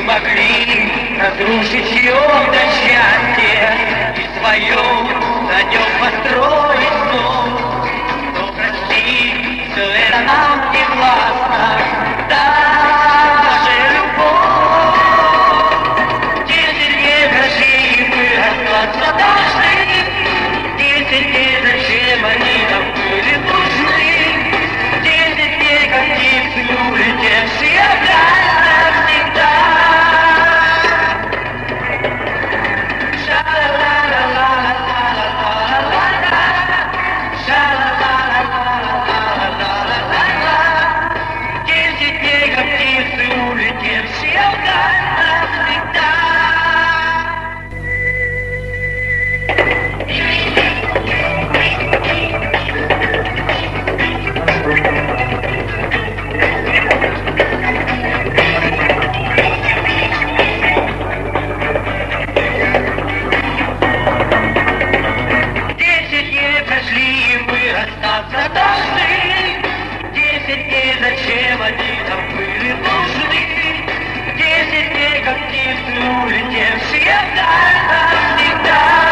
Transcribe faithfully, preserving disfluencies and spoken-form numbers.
могли разрушить ее до счастья и свое на нем построить снова. Но прости, все это нам не властно, даже любовь. Десять дней прошли, и мы остаться должны. Десять дней, зачем они нам были нужны? Десять дней, как птицы, улетевшие вдаль навсегда. Десять дней, как птицы, улетевшие вдаль навсегда. Десять дней прошли, и мы расстаться должны. Десять дней, зачем они нам были нужны? Десять дней, как птицы, улетевшие вдаль навсегда.